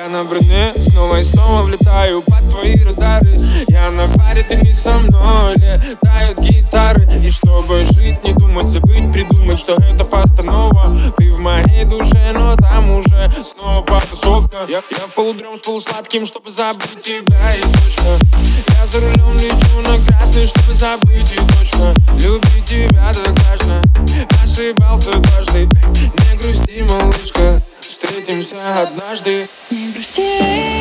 Я на броне снова и снова влетаю под твои радары. Я на паре, ты не со мной, летают гитары. И чтобы жить, не думать, забыть, придумать, что это постанова. Ты в моей душе, но там уже снова потасовка. Я в полудрем с полусладким, чтобы забыть тебя и точно. Я за рулем лечу на красный, чтобы забыть и точно. Любить тебя так важно, ошибался дважды. Не грусти, малышка, встретимся однажды. Не грусти.